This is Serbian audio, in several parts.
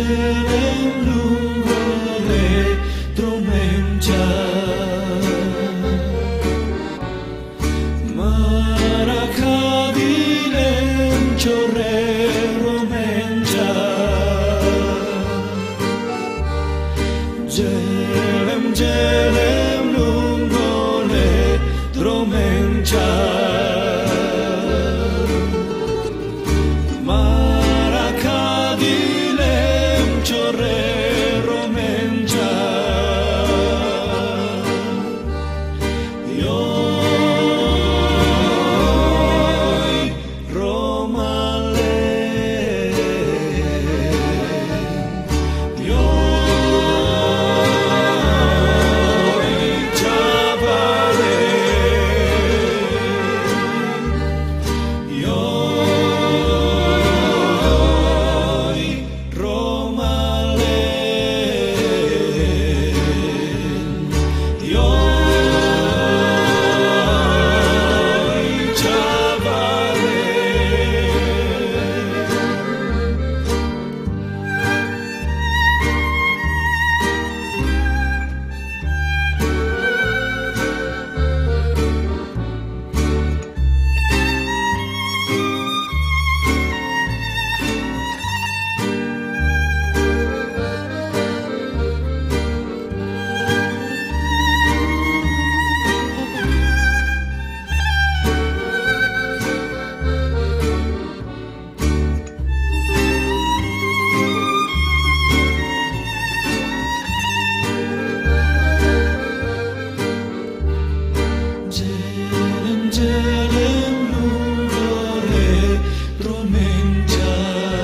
Gelem lungo le tormenta, Maracadilem chorrero menja. Gelem lungo le tormenta, Maracadilem chorrero menja. Yoi Romale, yoi Chavale, yoi Romale, yoi Chavale. Gelem lungo le tormenta,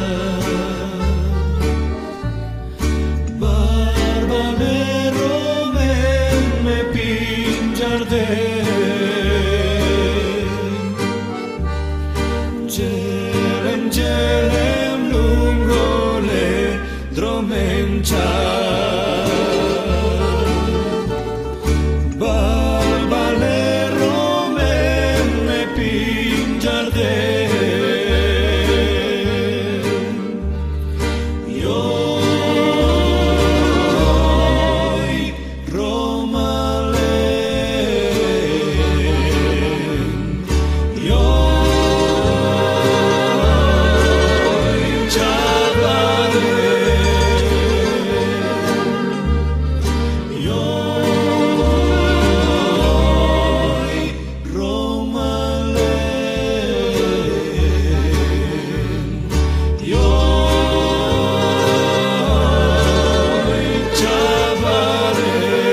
Barbanero me pinjarde. Gelem lungo le tormenta, Barbanero me pinjarde. Yoi Romale, yoi Chavale, yoi Romale, yoi Chavale,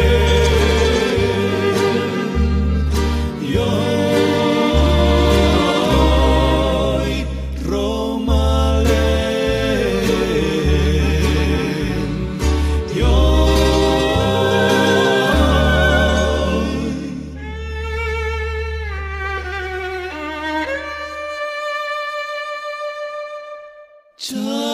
yoi Romale, yoi